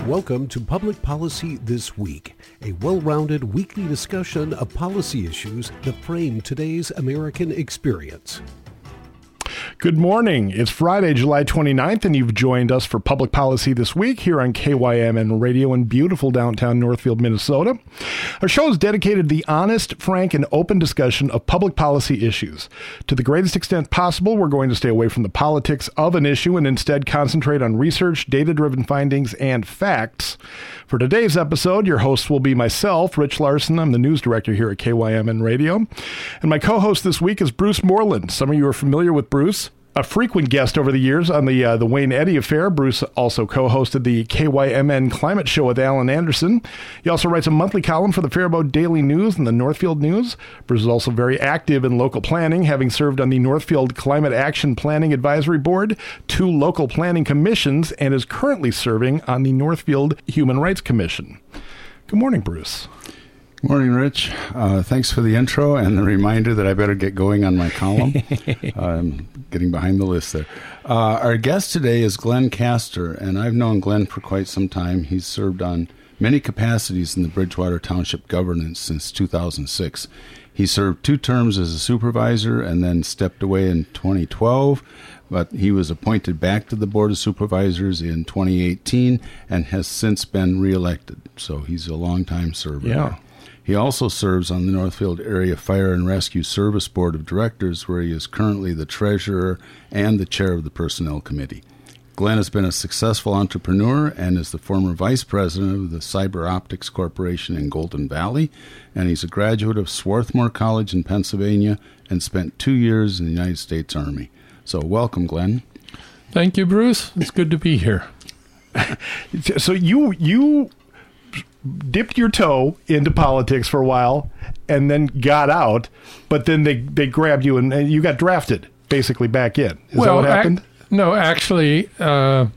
Welcome to Public Policy This Week, a well-rounded weekly discussion of policy issues that frame today's American experience. Good morning. It's Friday, July 29th, and you've joined us for Public Policy This Week here on KYMN Radio in beautiful downtown Northfield, Minnesota. Our show is dedicated to the honest, frank, and open discussion of public policy issues. To the greatest extent possible, we're going to stay away from the politics of an issue and instead concentrate on research, data-driven findings, and facts. For today's episode, your host will be myself, Rich Larson. I'm the news director here at KYMN Radio. And my co-host this week is Bruce Moreland. Some of you are familiar with Bruce. A frequent guest over the years on the Wayne Eddy Affair. Bruce also co-hosted the KYMN Climate Show with Alan Anderson. He also writes a monthly column for the Faribault Daily News and the Northfield News. Bruce is also very active in local planning, having served on the Northfield Climate Action Planning Advisory Board, 2 local planning commissions, and is currently serving on the Northfield Human Rights Commission. Good morning, Bruce. Morning, Rich. Thanks for the intro and the reminder that I better get going on my column. I'm getting behind the list there. Our guest today is Glenn Castor, and I've known Glenn for quite some time. He's served on many capacities in the Bridgewater Township governance since 2006. He served 2 terms as a supervisor and then stepped away in 2012, but he was appointed back to the Board of Supervisors in 2018 and has since been reelected. So he's a long-time server. Yeah. He also serves on the Northfield Area Fire and Rescue Service Board of Directors, where he is currently the treasurer and the chair of the Personnel Committee. Glenn has been a successful entrepreneur and is the former vice president of the Cyber Optics Corporation in Golden Valley, and he's a graduate of Swarthmore College in Pennsylvania and spent 2 years in the United States Army. So welcome, Glenn. Thank you, Bruce. It's good to be here. So you dipped your toe into politics for a while and then got out, but then they grabbed you and you got drafted basically back in. Is that what happened? No, actually, I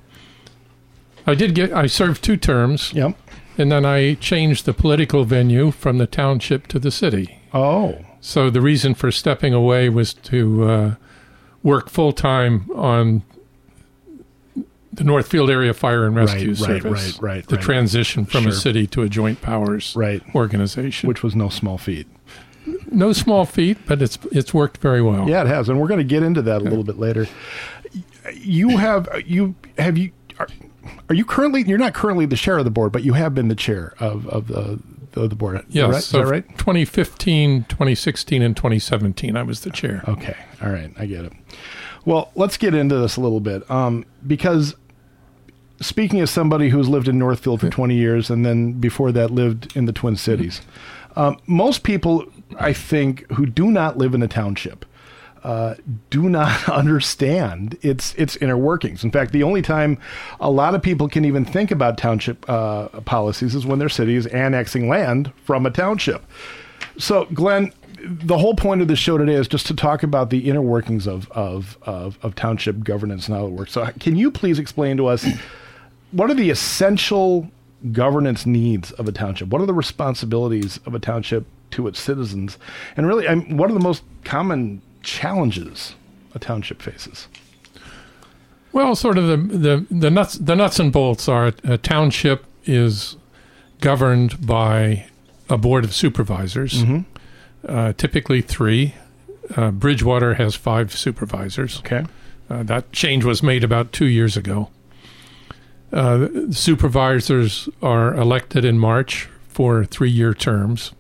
served 2 terms. Yep. And then I changed the political venue from the township to the city. Oh. So the reason for stepping away was to work full-time on the Northfield Area Fire and Rescue Service. Right. The transition from a city to a joint powers organization. Which was no small feat. No small feat, but it's worked very well. Yeah, it has, and we're going to get into that a little bit later. Are you currently? You're not currently the chair of the board, but you have been the chair of the board. Yes, is that right? 2015, 2016, and 2017, I was the chair. Okay, all right, I get it. Well, let's get into this a little bit, because speaking as somebody who's lived in Northfield for 20 years and then before that lived in the Twin Cities, most people, I think, who do not live in a township do not understand its inner workings. In fact, the only time a lot of people can even think about township policies is when their city is annexing land from a township. So, Glenn, the whole point of this show today is just to talk about the inner workings of township governance and how it works. So can you please explain to us what are the essential governance needs of a township? What are the responsibilities of a township to its citizens? And really, what are the most common challenges a township faces? Well, sort of the nuts and bolts are a township is governed by a board of supervisors. Mm-hmm. Typically 3. Bridgewater has 5 supervisors. Okay. That change was made about 2 years ago. The supervisors are elected in March for 3-year terms.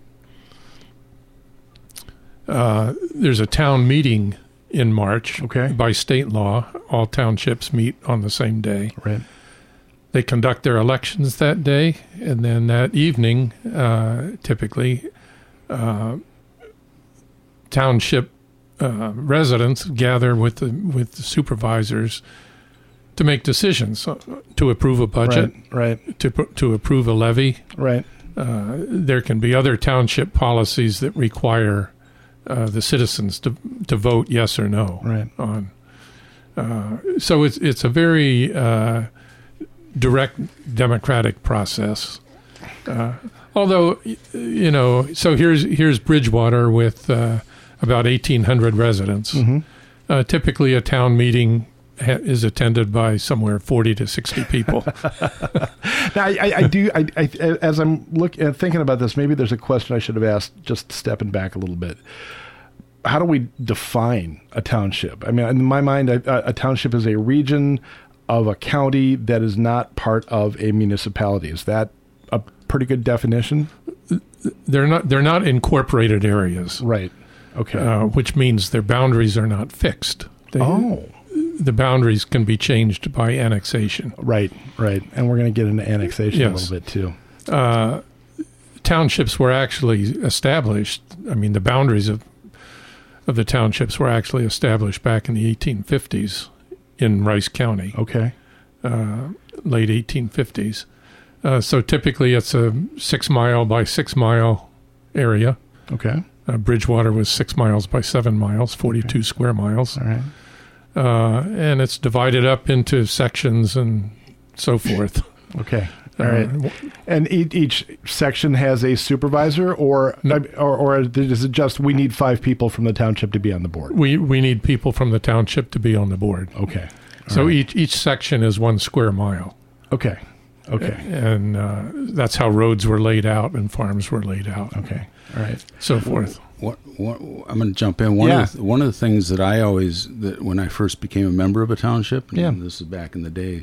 There's a town meeting in March. Okay. By state law. All townships meet on the same day. Right. They conduct their elections that day, and then that evening, typically, township residents gather with the supervisors to make decisions, to approve a budget, right. to approve a levy. Right. There can be other township policies that require the citizens to vote yes or no on. So it's a very direct democratic process. Although, so here's Bridgewater with about 1,800 residents. Mm-hmm. Typically, a town meeting is attended by somewhere 40 to 60 people. Now, as I'm thinking about this, maybe there's a question I should have asked, just stepping back a little bit. How do we define a township? I mean, in my mind, a township is a region of a county that is not part of a municipality. Is that a pretty good definition? They're not incorporated areas. Right. Okay. Which means their boundaries are not fixed. The boundaries can be changed by annexation. Right. And we're going to get into annexation a little bit too. Townships were actually established. I mean, the boundaries of the townships were actually established back in the 1850s in Rice County. Okay. Late 1850s. So typically it's a 6 mile by 6 mile area. Okay. Bridgewater was 6 miles by 7 miles, 42 square miles. All right. And it's divided up into sections and so forth. Okay. All right. And each section has a supervisor, or is it just we need 5 people from the township to be on the board? We need people from the township to be on the board. Okay. So each section is 1 square mile. Okay. And that's how roads were laid out and farms were laid out. Okay. All right. So forth. What I'm going to jump in. One of the things that that when I first became a member of a township, and this is back in the day,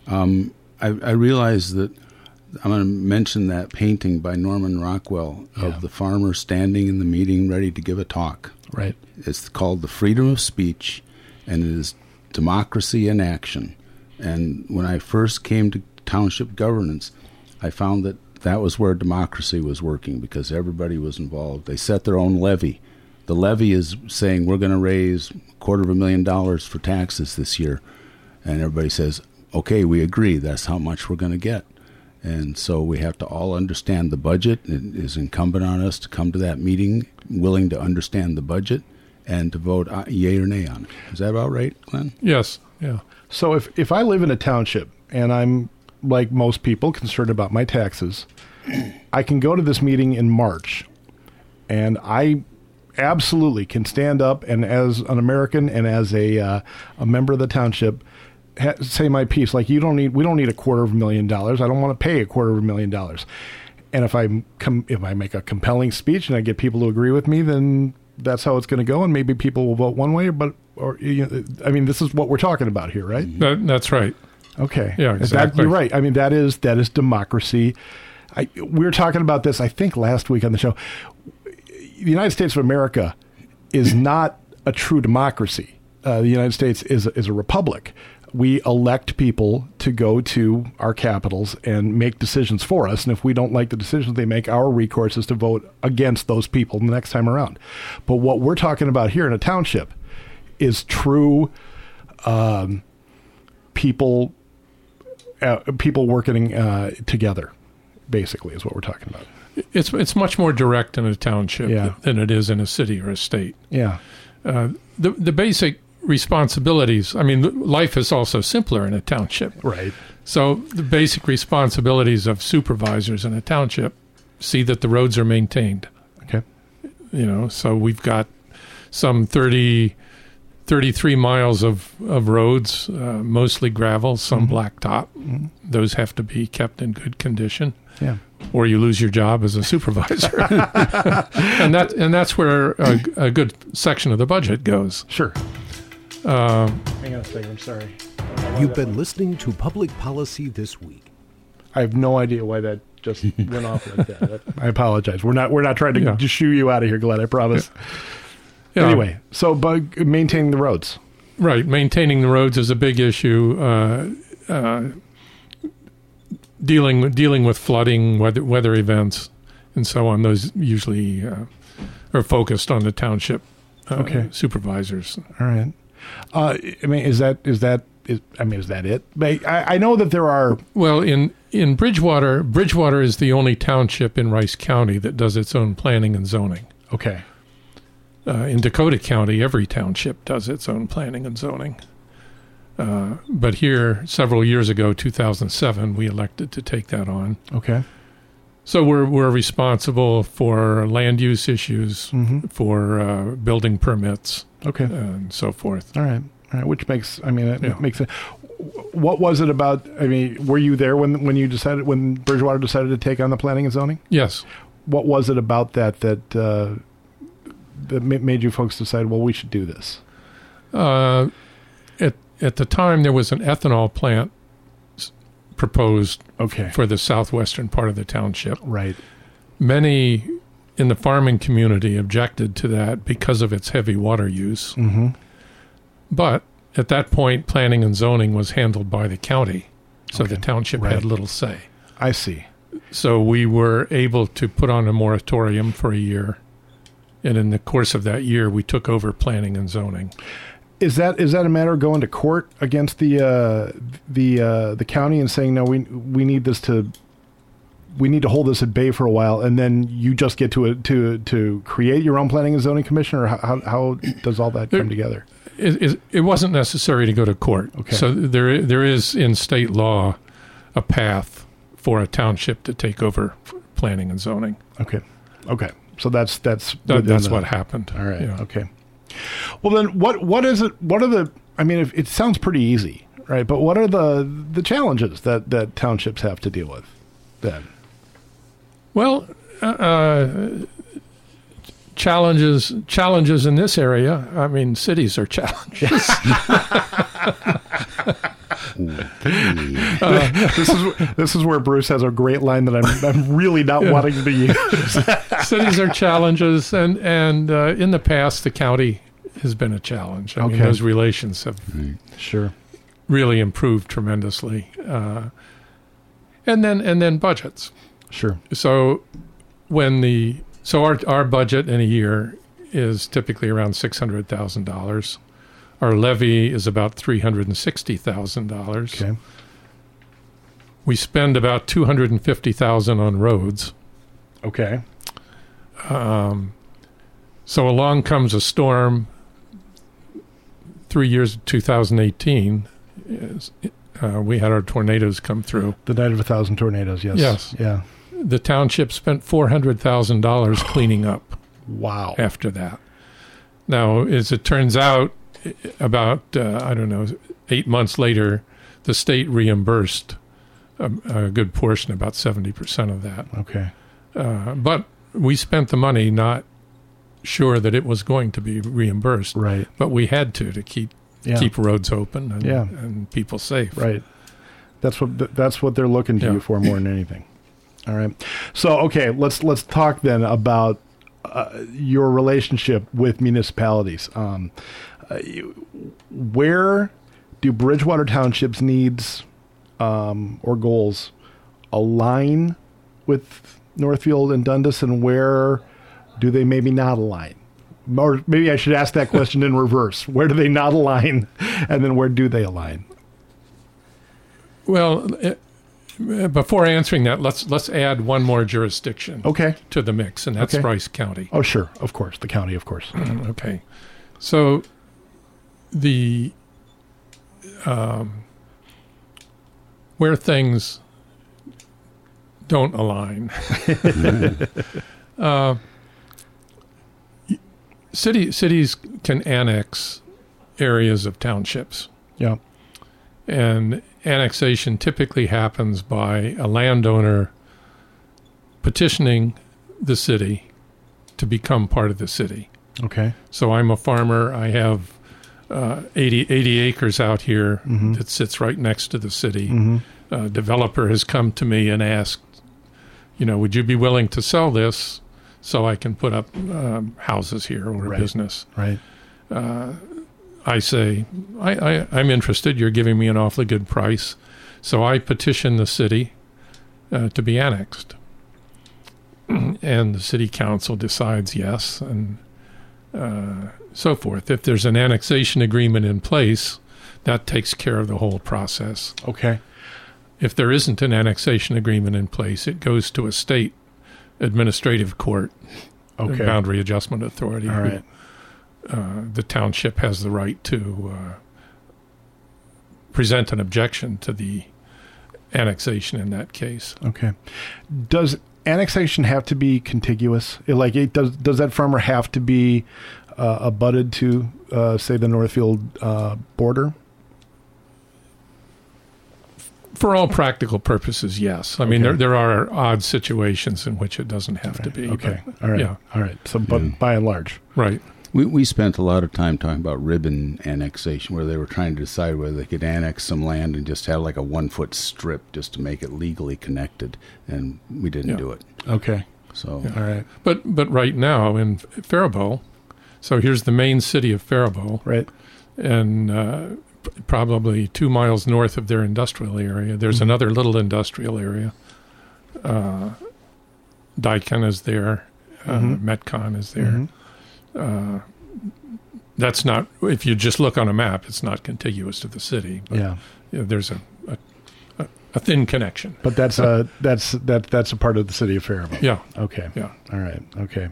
I realized that I'm going to mention that painting by Norman Rockwell of the farmer standing in the meeting ready to give a talk. Right. It's called The Freedom of Speech, and it is democracy in action. And when I first came to township governance, I found that was where democracy was working, because everybody was involved. They set their own levy. The levy is saying we're going to raise $250,000 for taxes this year. And everybody says, okay, we agree. That's how much we're going to get. And so we have to all understand the budget. It is incumbent on us to come to that meeting willing to understand the budget and to vote yea or nay on it. Is that about right, Glenn? Yes. Yeah. So if I live in a township and I'm, like most people, concerned about my taxes, I can go to this meeting in March, and I absolutely can stand up and, as an American and as a member of the township, say my piece. Like, we don't need $250,000. I don't want to pay $250,000. And if I make a compelling speech and I get people to agree with me, then that's how it's going to go. And maybe people will vote one way, this is what we're talking about here, right? That's right. Okay. Yeah, exactly. You're right. I mean, that is democracy. We were talking about this, I think, last week on the show. The United States of America is not a true democracy. The United States is a republic. We elect people to go to our capitals and make decisions for us. And if we don't like the decisions they make, our recourse is to vote against those people the next time around. But what we're talking about here in a township is true people working together, basically, is what we're talking about. It's much more direct in a township than it is in a city or a state. Yeah. The basic responsibilities, I mean, life is also simpler in a township. Right. So the basic responsibilities of supervisors in a township: see that the roads are maintained. Okay. So we've got some 33 miles of roads, mostly gravel, some blacktop. Mm-hmm. Those have to be kept in good condition. Yeah. Or you lose your job as a supervisor. and that's where a good section of the budget goes. Sure. Hang on a second, I'm sorry. You've been listening to Public Policy This Week. I have no idea why that just went off like that. I apologize. We're not trying to just shoo you out of here, Glenn, I promise. Yeah. Anyway, so maintaining the roads. Right. Maintaining the roads is a big issue. Dealing with flooding, weather events, and so on. Those usually are focused on the township supervisors. All right. Is that it? I know that there are. Well, in Bridgewater is the only township in Rice County that does its own planning and zoning. Okay. In Dakota County, every township does its own planning and zoning. But here, several years ago, 2007, we elected to take that on. Okay. So we're responsible for land use issues, for building permits, okay, and so forth. All right. Which makes, it makes it. What was it about? I mean, were you there when Bridgewater decided to take on the planning and zoning? Yes. What was it about that made you folks decide, well, we should do this? At the time, there was an ethanol plant proposed for the southwestern part of the township. Right. Many in the farming community objected to that because of its heavy water use. Mm-hmm. But at that point, planning and zoning was handled by the county, so the township had little say. I see. So we were able to put on a moratorium for a year, and in the course of that year, we took over planning and zoning. Is that a matter of going to court against the county and saying, no, we need this we need to hold this at bay for a while, and then you just get to create your own planning and zoning commission, or how does all that come together? It wasn't necessary to go to court. Okay. So there is in state law a path for a township to take over planning and zoning. Okay. So that's what happened. All right. Yeah. Okay. Well, then what is it? What are the? I mean, it sounds pretty easy, right? But what are the challenges that townships have to deal with then? Well, challenges in this area. I mean, cities are challenges. This is where Bruce has a great line that I'm really not wanting to use. Cities are challenges, and in the past, the county has been a challenge. I mean, those relations have really improved tremendously, and then budgets. Sure. So our budget in a year is typically around $600,000. Our levy is about $360,000. Okay. We spend about $250,000 on roads. Okay. So along comes a storm. 3 years of 2018, we had our tornadoes come through. The night of 1,000 tornadoes. Yes. Yes. Yeah. The township spent $400,000 cleaning up. Wow. After that. Now, as it turns out, about 8 months later, the state reimbursed a good portion, about 70% of that. Okay. But we spent the money not sure that it was going to be reimbursed. Right. But we had to keep roads open and people safe. Right. That's what they're looking to you for more than anything. All right. So let's talk then about your relationship with municipalities. Where do Bridgewater Township's needs or goals align with Northfield and Dundas, and where do they maybe not align? Or maybe I should ask that question in reverse. Where do they not align, and then where do they align? Well, before answering that, let's add one more jurisdiction to the mix, and that's Rice County. Oh, sure. Of course. The county, of course. Okay. So the where things don't align, cities can annex areas of townships. Yeah. And annexation typically happens by a landowner petitioning the city to become part of the city. Okay. So I'm a farmer. I have 80 acres out here that sits right next to the city. A developer has come to me and asked, would you be willing to sell this so I can put up houses here or a business? Right. I say, I'm interested. You're giving me an awfully good price. So I petition the city to be annexed. And the city council decides yes, and so forth. If there's an annexation agreement in place, that takes care of the whole process. Okay. If there isn't an annexation agreement in place, it goes to a state administrative court, boundary adjustment authority. All right. The township has the right to present an objection to the annexation in that case. Okay. Does annexation have to be contiguous? Does that farmer have to be abutted to, say, the Northfield border? For all practical purposes, yes. I mean, there are odd situations in which it doesn't have to be. Okay. But, All right. Yeah. All right. So, but by and large. Right. We spent a lot of time talking about ribbon annexation, where they were trying to decide whether they could annex some land and just have like a 1-foot strip just to make it legally connected, and we didn't do it. Okay. So, All right. But right now in Faribault, so here's the main city of Faribault, Right. and probably 2 miles north of their industrial area, there's another little industrial area. Daikin is there. Metcon is there. That's not, if you just look on a map, it's not contiguous to the city. But, Yeah. there's a thin connection. But that's a part of the city of Faribault. Yeah. Okay. Yeah. All right. Okay.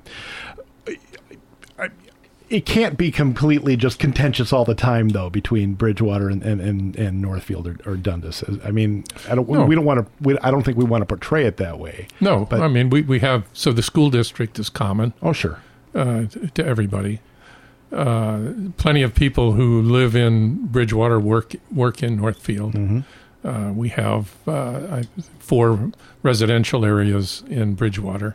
It can't be completely just contentious all the time, though, between Bridgewater and Northfield or Dundas. I mean, I don't think we want to portray it that way. No, But- I mean, we have, so the school district is common Oh, sure. to everybody. Plenty of people who live in Bridgewater work in Northfield. We have 4 residential areas in Bridgewater.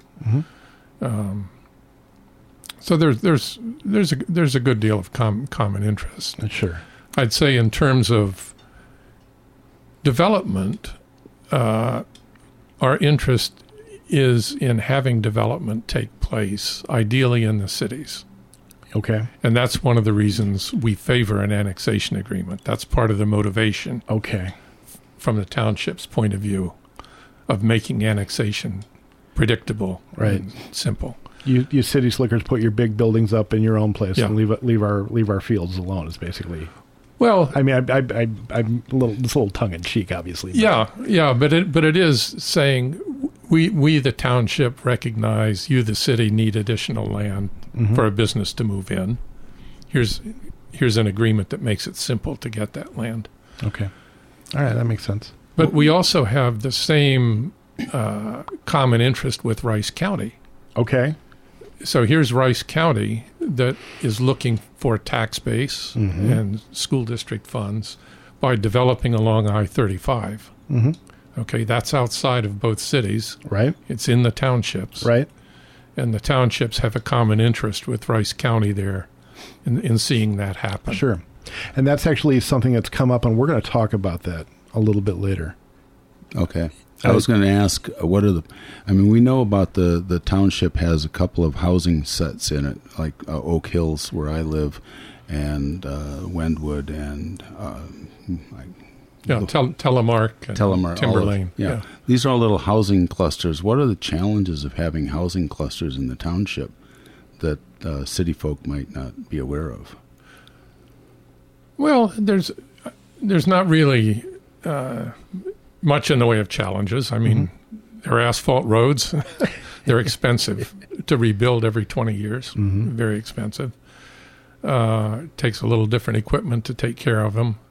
So there's a good deal of common interest. Sure. I'd say in terms of development, our interest is in having development take place, ideally in the cities. Okay. And that's one of the reasons we favor an annexation agreement. That's part of the motivation Okay. from the township's point of view of making annexation predictable Right. and simple. You city slickers put your big buildings up in your own place Yeah. and leave our fields alone. Is basically. Well, I mean, I'm a little tongue in cheek, obviously. But. yeah, but it is saying we the township recognize you the city need additional land for a business to move in. Here's an agreement that makes it simple to get that land. Okay. All right, that makes sense. But we also have the same common interest with Rice County. Okay. So here's Rice County that is looking for tax base and school district funds by developing along I-35. Okay, that's outside of both cities. Right. It's in the townships. Right. And the townships have a common interest with Rice County there in seeing that happen. Sure. And that's actually something that's come up, and we're going to talk about that a little bit later. okay. I was going to ask, we know about the township has a couple of housing sets in it, like Oak Hills, where I live, and Wendwood, and Telemark, and Telemark, Timberlane. Yeah. These are all little housing clusters. What are the challenges of having housing clusters in the township that city folk might not be aware of? Well, there's not really much in the way of challenges. I mean, they're asphalt roads. They're expensive to rebuild every 20 years. Very expensive. Takes a little different equipment to take care of them.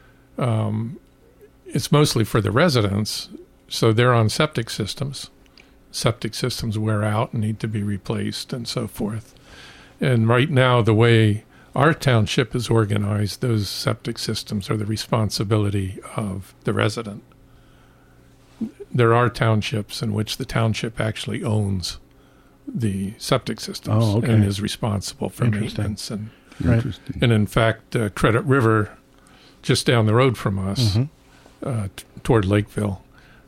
It's mostly for the residents, so they're on septic systems. Septic systems wear out and need to be replaced and so forth. And right now, the way our township is organized, those septic systems are the responsibility of the resident. There are townships in which the township actually owns the septic systems and is responsible for maintenance. And in fact, Credit River, just down the road from us, toward Lakeville,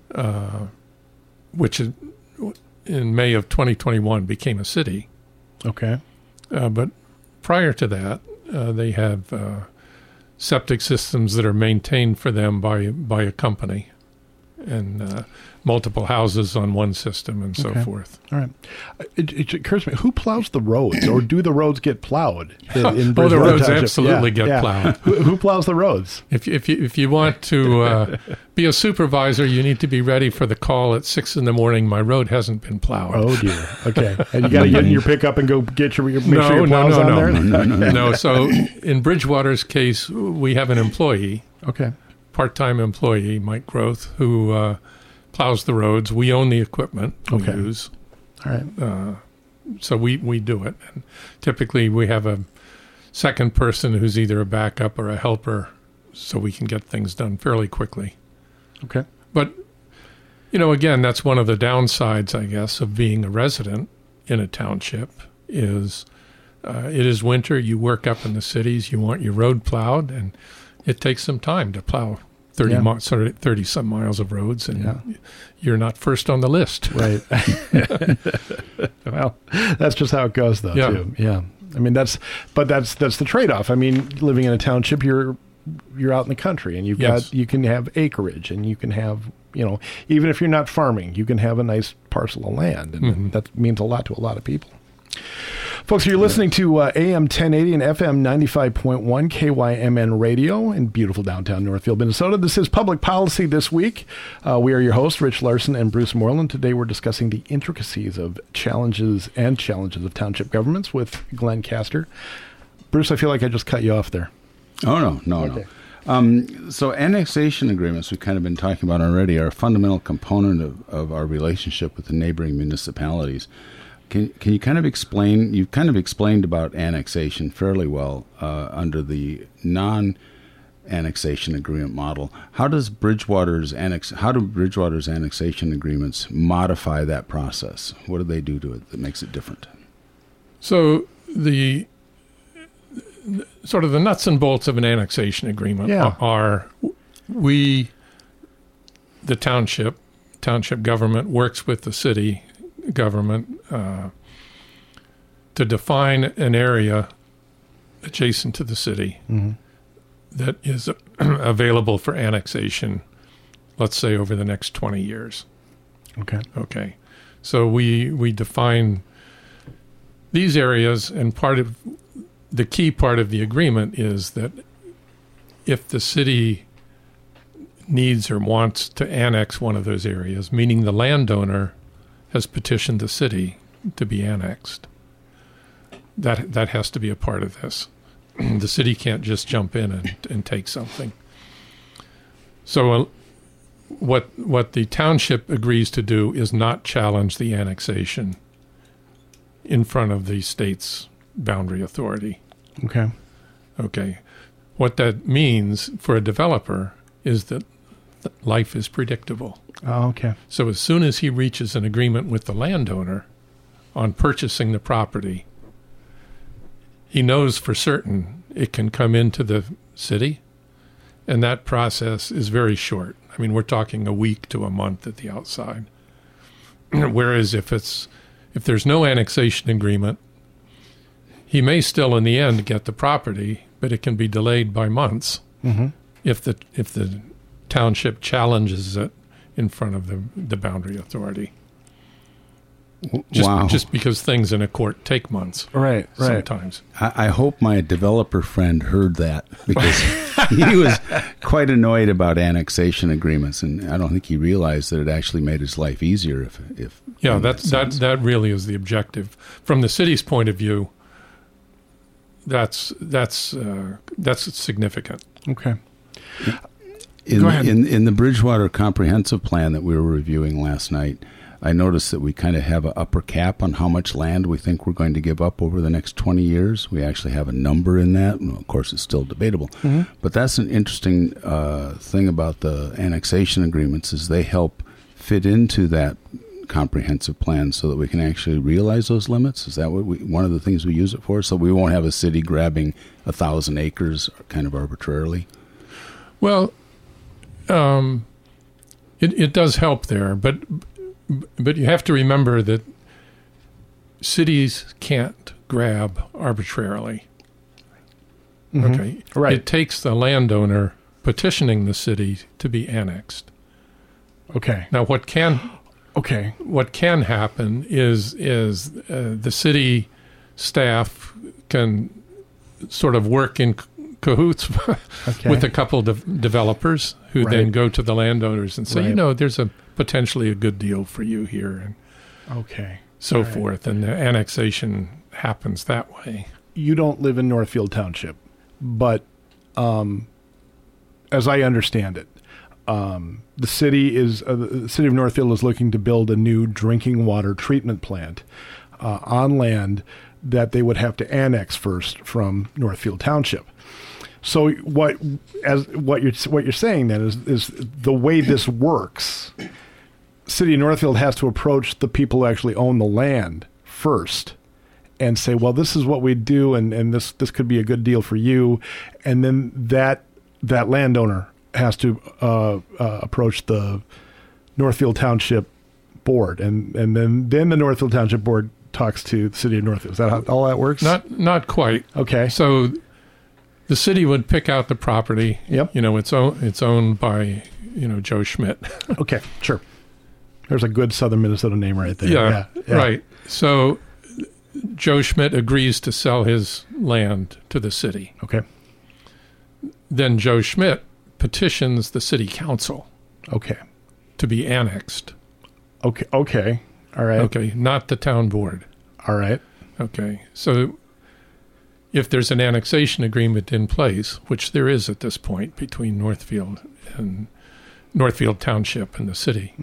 which in May of 2021 became a city. Okay. But prior to that, they have septic systems that are maintained for them by a company, and multiple houses on one system and so forth. All right. It occurs to me, who plows the roads, or do the roads get plowed in the roads Township? absolutely get plowed. Who plows the roads? If you want to be a supervisor, you need to be ready for the call at 6 a.m. My road hasn't been plowed. Oh dear. Okay. And you got to get in your pickup and go get make sure your plow's on there? No. So in Bridgewater's case, we have an employee. Okay. Part-time employee, Mike Groth, who plows the roads. We own the equipment we use. All right. So we do it. And typically we have a second person who's either a backup or a helper, so we can get things done fairly quickly. Okay. But, again, that's one of the downsides, I guess, of being a resident in a township is it is winter. You work up in the cities. You want your road plowed, and it takes some time to plow 30-some miles of roads, and you're not first on the list. Right. Well, that's just how it goes, though, too. Yeah. I mean, that's the trade-off. I mean, living in a township, you're out in the country, and you can have acreage, and you can have, even if you're not farming, you can have a nice parcel of land, and that means a lot to a lot of people. Folks, you're listening to AM 1080 and FM 95.1 KYMN Radio in beautiful downtown Northfield, Minnesota. This is Public Policy This Week. We are your hosts, Rich Larson and Bruce Moreland. Today we're discussing the intricacies of challenges of township governments with Glenn Castor. Bruce, I feel like I just cut you off there. Oh, no. So annexation agreements, we've kind of been talking about already, are a fundamental component of our relationship with the neighboring municipalities. Can you kind of explain? You've kind of explained about annexation fairly well under the non-annexation agreement model. How do Bridgewater's annexation agreements modify that process? What do they do to it that makes it different? So the sort of the nuts and bolts of an annexation agreement are the township government works with the city government to define an area adjacent to the city that is available for annexation, let's say over the next 20 years. Okay. So we define these areas, and the key part of the agreement is that if the city needs or wants to annex one of those areas, meaning the landowner has petitioned the city to be annexed, that has to be a part of this. The city can't just jump in and take something. So what the township agrees to do is not challenge the annexation in front of the state's boundary authority. Okay. What that means for a developer is that life is predictable. Oh, okay. So as soon as he reaches an agreement with the landowner on purchasing the property, he knows for certain it can come into the city, and that process is very short. I mean, we're talking a week to a month at the outside. Whereas if there's no annexation agreement, he may still in the end get the property, but it can be delayed by months if the township challenges it in front of the boundary authority. Just because things in a court take months. Right. Sometimes. I hope my developer friend heard that, because he was quite annoyed about annexation agreements, and I don't think he realized that it actually made his life easier if that really is the objective. From the city's point of view, that's significant. Okay. Go ahead. In the Bridgewater Comprehensive Plan that we were reviewing last night, I noticed that we kind of have an upper cap on how much land we think we're going to give up over the next 20 years. We actually have a number in that. Well, of course, it's still debatable. But that's an interesting thing about the annexation agreements, is they help fit into that comprehensive plan so that we can actually realize those limits. Is that one of the things we use it for? So we won't have a city grabbing 1,000 acres kind of arbitrarily? Well, it does help there, but you have to remember that cities can't grab arbitrarily. Okay, right. It takes the landowner petitioning the city to be annexed. Okay. Now, what can happen is the city staff can sort of work in cahoots with a couple of developers who then go to the landowners and say, there's potentially a good deal for you here, and so forth. And the annexation happens that way. You don't live in Northfield Township, but as I understand it, the city of Northfield is looking to build a new drinking water treatment plant. on land that they would have to annex first from Northfield Township. So what you're saying then is the way this works. City of Northfield has to approach the people who actually own the land first and say, well, this is what we do, and this could be a good deal for you. And then that landowner has to approach the Northfield Township board, and then the Northfield Township board talks to the City of Northfield. Is that how all that works? Not quite. Okay. So the city would pick out the property. Yep. It's owned by Joe Schmidt. Okay, sure. There's a good Southern Minnesota name right there. Yeah, right. So Joe Schmidt agrees to sell his land to the city. Okay. Then Joe Schmidt petitions the city council. Okay. To be annexed. Okay. Okay. All right. Okay. Not the town board. All right. Okay. So if there's an annexation agreement in place, which there is at this point between Northfield Township and the city,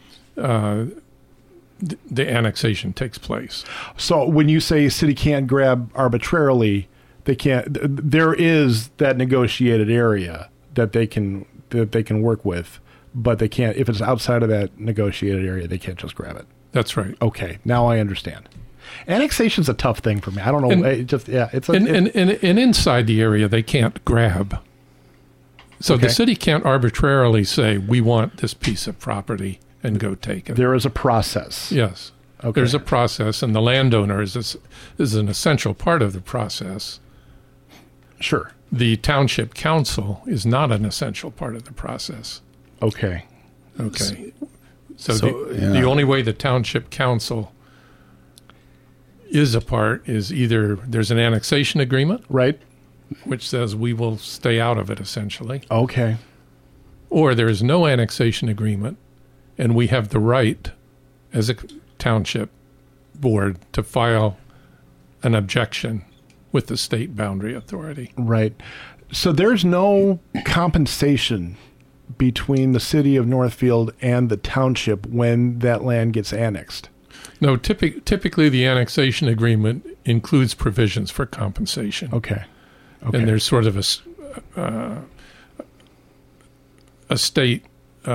the annexation takes place. So when you say city can't grab arbitrarily, they can't. There is that negotiated area that they can work with, but they can't. If it's outside of that negotiated area, they can't just grab it. That's right. Okay, now I understand. Annexation's a tough thing for me. I don't know. And inside the area, they can't grab. So Okay. the city can't arbitrarily say, we want this piece of property and go take it. There is a process. Yes. Okay. There's a process, and the landowner is an essential part of the process. Sure. The township council is not an essential part of the process. Okay. Okay. So yeah. the only way the township council is a part is either there's an annexation agreement, Right. which says we will stay out of it essentially, Okay. or there is no annexation agreement, and we have the right as a township board to file an objection with the state boundary authority. Right. So there's no compensation between the city of Northfield and the township when that land gets annexed. No, typically the annexation agreement includes provisions for compensation. Okay. And there's sort of a state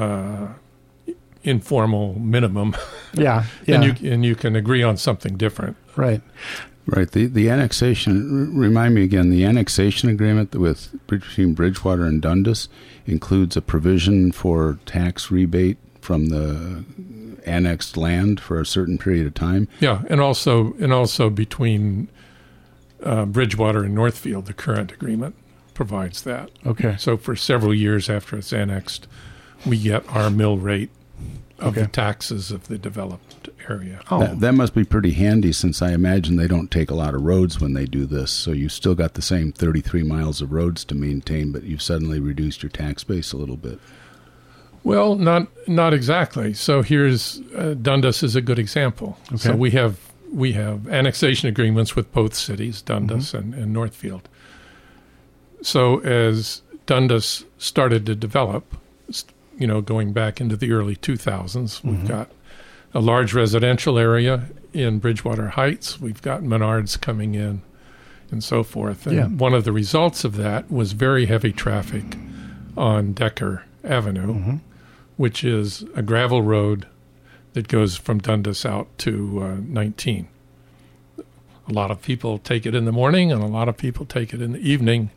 informal minimum. Yeah. And you can agree on something different. Right. Right. The annexation, remind me again, the annexation agreement between Bridgewater and Dundas includes a provision for tax rebate from the annexed land for a certain period of time. Yeah, and also between Bridgewater and Northfield, the current agreement provides that. Okay. So for several years after it's annexed, we get our mill rate of the taxes of the developed area. Oh. That must be pretty handy, since I imagine they don't take a lot of roads when they do this. So you still got the same 33 miles of roads to maintain, but you've suddenly reduced your tax base a little bit. Well, not exactly. So here's Dundas is a good example. Okay. So we have annexation agreements with both cities, Dundas and Northfield. So as Dundas started to develop, going back into the early 2000s, we've got a large residential area in Bridgewater Heights. We've got Menards coming in and so forth. And one of the results of that was very heavy traffic on Decker Avenue, which is a gravel road that goes from Dundas out to 19. A lot of people take it in the morning, and a lot of people take it in the evening.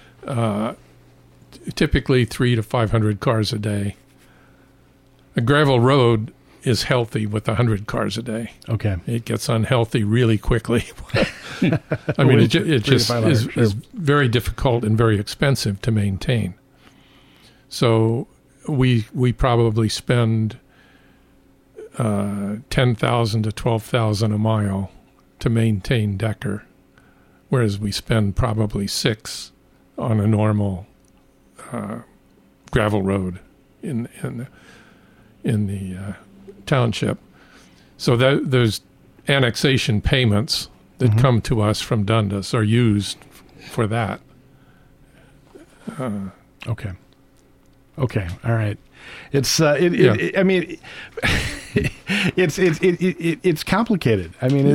Typically 300 to 500 cars a day. A gravel road is healthy with 100 cars a day. Okay. It gets unhealthy really quickly. I mean, it just is very difficult and very expensive to maintain. So we probably spend $10,000 to $12,000 a mile to maintain Decker, whereas we spend probably $6,000 on a normal gravel road in the township. So those annexation payments that come to us from Dundas are used for that. Okay. All right. It's I mean, it's complicated. I mean,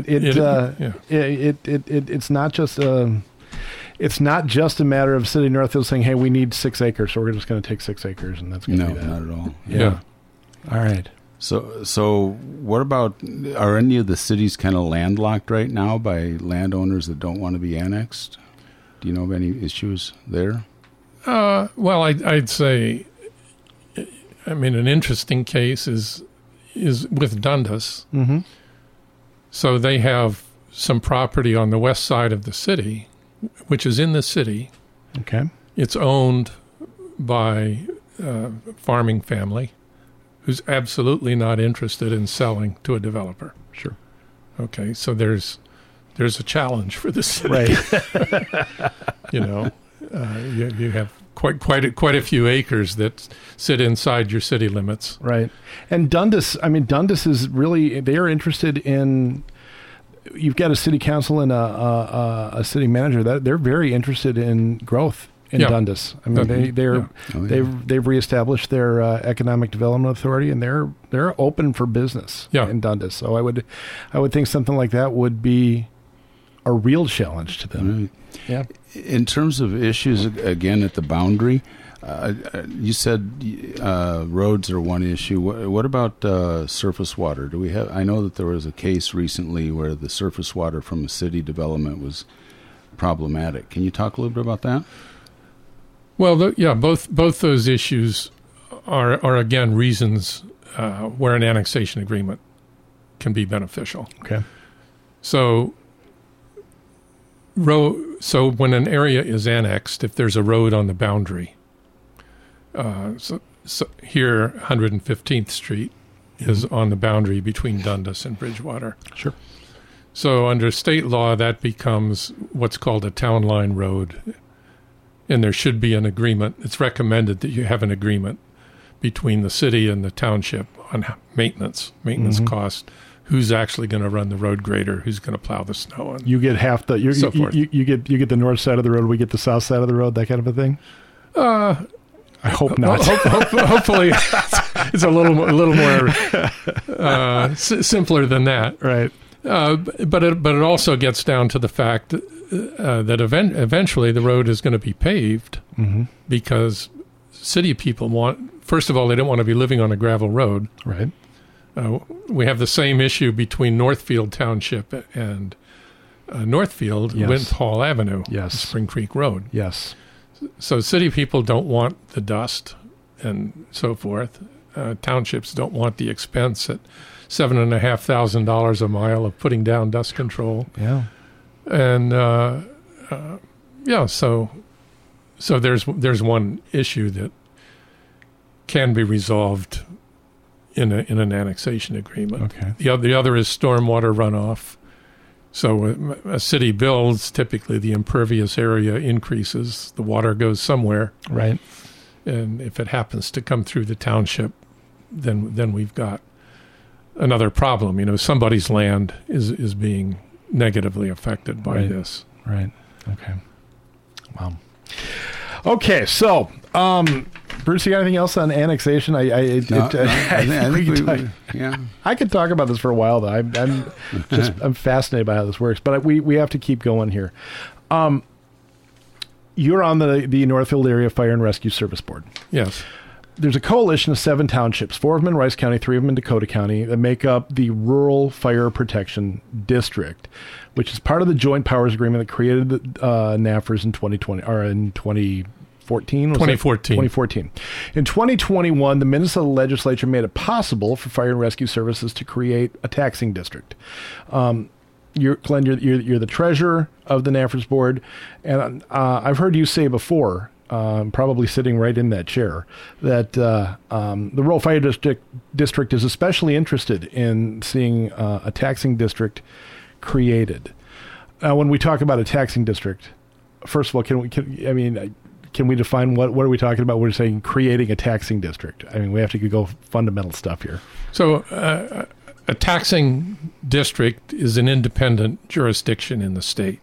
it's not just it's not just a matter of City of Northfield saying, "Hey, we need 6 acres, so we're just going to take 6 acres," and that's going to be that. Not at all. Yeah. All right. So what about, are any of the cities kind of landlocked right now by landowners that don't want to be annexed? Do you know of any issues there? Well, I'd say, I mean, an interesting case is with Dundas. Mm-hmm. So they have some property on the west side of the city, which is in the city. Okay. It's owned by a farming family who's absolutely not interested in selling to a developer. Sure. Okay, so there's a challenge for the city. Right. You have quite a few acres that sit inside your city limits. Right. And Dundas is really, they are interested in, you've got a city council and a city manager that they're very interested in growth in Dundas. I mean, they've reestablished their economic development authority, and they're open for business in Dundas. So I would think something like that would be a real challenge to them. Right. Yeah. In terms of issues, again, at the boundary, you said roads are one issue. What about surface water? Do we have? I know that there was a case recently where the surface water from a city development was problematic. Can you talk a little bit about that? Well, both those issues are again reasons where an annexation agreement can be beneficial. Okay. So when an area is annexed, if there's a road on the boundary, so here 115th Street is on the boundary between Dundas and Bridgewater. Sure. So under state law, that becomes what's called a town line road, and there should be an agreement. It's recommended that you have an agreement between the city and the township on maintenance cost. Who's actually going to run the road grader? Who's going to plow the snow? And you get half the you get the north side of the road. We get the south side of the road. That kind of a thing. I hope not. Hopefully, it's a little more simpler than that. Right. But it also gets down to the fact that eventually the road is going to be paved because city people want. First of all, they don't want to be living on a gravel road. Right. We have the same issue between Northfield Township and Northfield, Wint Hall Avenue, Spring Creek Road. Yes. So city people don't want the dust and so forth. Townships don't want the expense at $7,500 a mile of putting down dust control. Yeah. And so there's one issue that can be resolved in an annexation agreement. Okay. The other is stormwater runoff. So a city builds, typically the impervious area increases, the water goes somewhere. Right. And if it happens to come through the township, then we've got another problem. Somebody's land is being negatively affected by this. Right. Okay. Wow. Okay, so Bruce, you got anything else on annexation? I could talk about this for a while, though. I'm fascinated by how this works, but we have to keep going here. You're on the Northfield Area Fire and Rescue Service Board. Yes. There's a coalition of 7 townships, 4 of them in Rice County, 3 of them in Dakota County, that make up the Rural Fire Protection District, which is part of the Joint Powers Agreement that created the NAFRS in 2020 or in 2014. 2014. In 2021, the Minnesota legislature made it possible for fire and rescue services to create a taxing district. Glenn, you're the treasurer of the NAFRS board, and I've heard you say before, probably sitting right in that chair, that the Rural Fire District is especially interested in seeing a taxing district created. When we talk about a taxing district, first of all, can we define what are we talking about? We're saying creating a taxing district. I mean, we have to go fundamental stuff here. So a taxing district is an independent jurisdiction in the state.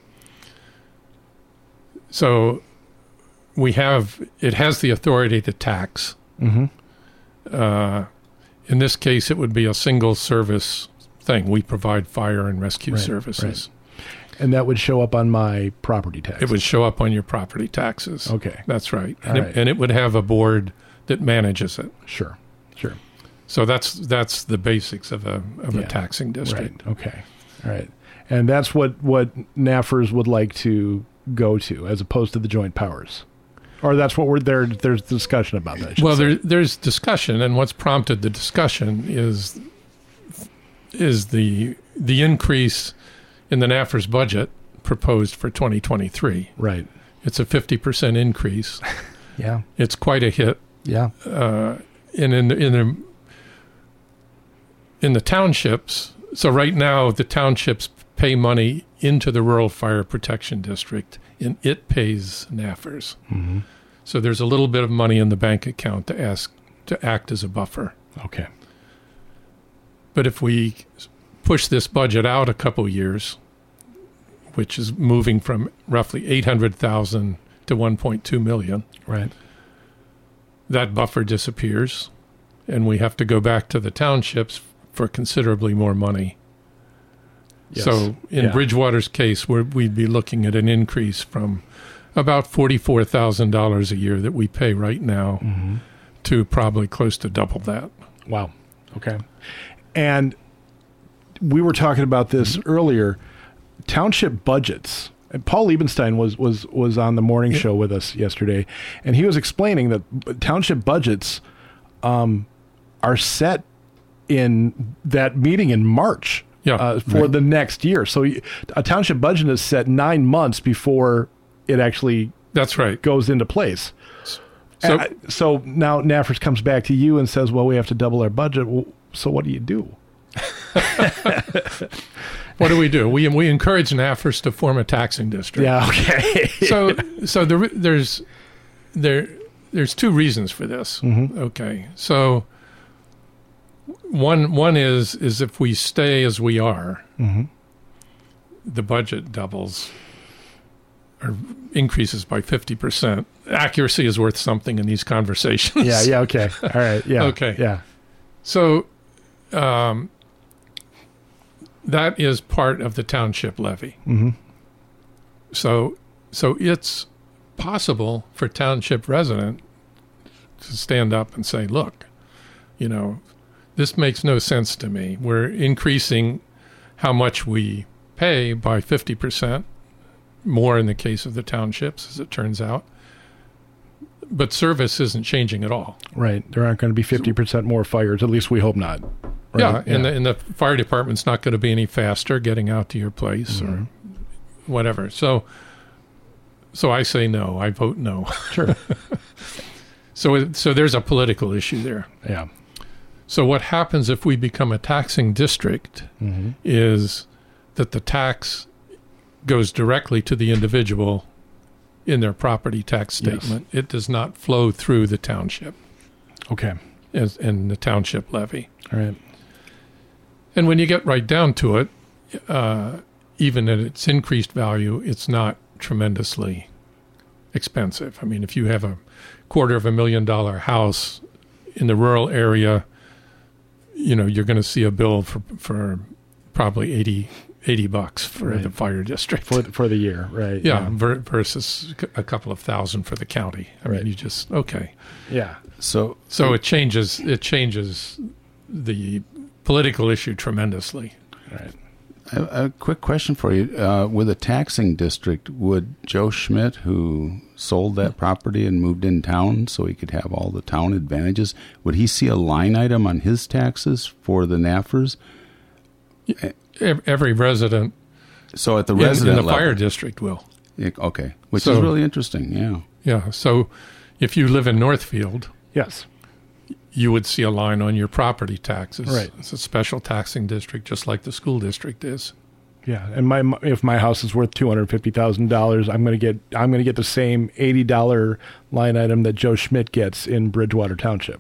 So it has the authority to tax. Mm-hmm. In this case, it would be a single service thing. We provide fire and rescue services. Right. And that would show up on my property tax. It would show up on your property taxes. Okay. That's right. All right. And it would have a board that manages it. Sure. So that's the basics of a taxing district. Right. Okay. All right. And that's what NAFRs would like to go to, as opposed to the joint powers. Or that's what there's discussion about that. Well, there's discussion, and what's prompted the discussion is the increase in the NAFR's budget proposed for 2023. Right. It's a 50% increase. Yeah. It's quite a hit. Yeah. And in the townships, so right now the townships pay money into the Rural Fire Protection District, and it pays NAFRs. Mm-hmm. So there's a little bit of money in the bank account to act as a buffer. Okay. But if we push this budget out a couple years, which is moving from roughly $800,000 to $1.2 million, right, that buffer disappears, and we have to go back to the townships for considerably more money. Yes. So in Bridgewater's case, we'd be looking at an increase from about $44,000 a year that we pay right now to probably close to double that. Wow. Okay. And we were talking about this earlier. Township budgets. And Paul Liebenstein was on the morning show with us yesterday, and he was explaining that township budgets are set in that meeting in March for the next year. So a township budget is set 9 months before it actually goes into place. So now NAFRS comes back to you and says, well, we have to double our budget. Well, so what do you do? What do? We encourage NAFRS to form a taxing district. Yeah, okay. so there's two reasons for this. Mm-hmm. Okay, so one is if we stay as we are, the budget doubles or increases by 50%. Accuracy is worth something in these conversations. Yeah, okay. All right, yeah. Okay. Yeah. So that is part of the township levy. Mm-hmm. So it's possible for township resident to stand up and say, look, this makes no sense to me. We're increasing how much we pay by 50%, more in the case of the townships, as it turns out. But service isn't changing at all. Right. There aren't going to be 50% more fires. At least we hope not. Right? Yeah, and the fire department's not going to be any faster getting out to your place or whatever. So I say no. I vote no. Sure. So there's a political issue there. Yeah. So what happens if we become a taxing district is that the tax goes directly to the individual in their property tax statement. Yes. It does not flow through the township. Okay. And the township levy. All right. And when you get right down to it, even at its increased value, it's not tremendously expensive. I mean, if you have a $250,000 house in the rural area, you're going to see a bill for probably $80 for the fire district for the year, right? Yeah, versus a couple of thousand for the county. I mean, you just Yeah. So it changes the political issue tremendously. Right. A quick question for you. With a taxing district, would Joe Schmidt, who sold that property and moved in town so he could have all the town advantages, would he see a line item on his taxes for the NAFRs? Every resident. So at the resident in the level, fire district will. Okay, which is really interesting. Yeah. Yeah. So if you live in Northfield, yes, you would see a line on your property taxes. Right. It's a special taxing district, just like the school district is. Yeah, and if my house is worth $250,000, I'm going to get the same $80 line item that Joe Schmidt gets in Bridgewater Township.